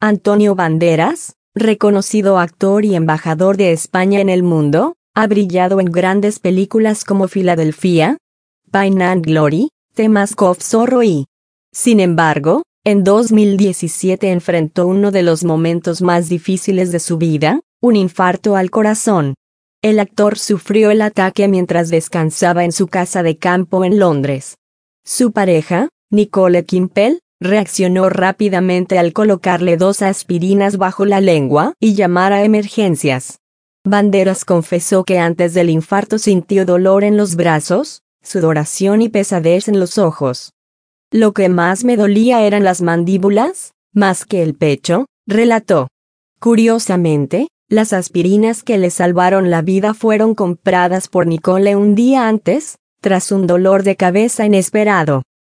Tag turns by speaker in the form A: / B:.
A: Antonio Banderas, reconocido actor y embajador de España en el mundo, ha brillado en grandes películas como Filadelfia, Pain and Glory, The Mask of Zorro y, sin embargo, en 2017 enfrentó uno de los momentos más difíciles de su vida, un infarto al corazón. El actor sufrió el ataque mientras descansaba en su casa de campo en Londres. Su pareja, Nicole Kimpel, reaccionó rápidamente al colocarle 2 aspirinas bajo la lengua y llamar a emergencias. Banderas confesó que antes del infarto sintió dolor en los brazos, sudoración y pesadez en los ojos. Lo que más me dolía eran las mandíbulas, más que el pecho, relató. Curiosamente, las aspirinas que le salvaron la vida fueron compradas por Nicole un día antes, tras un dolor de cabeza inesperado.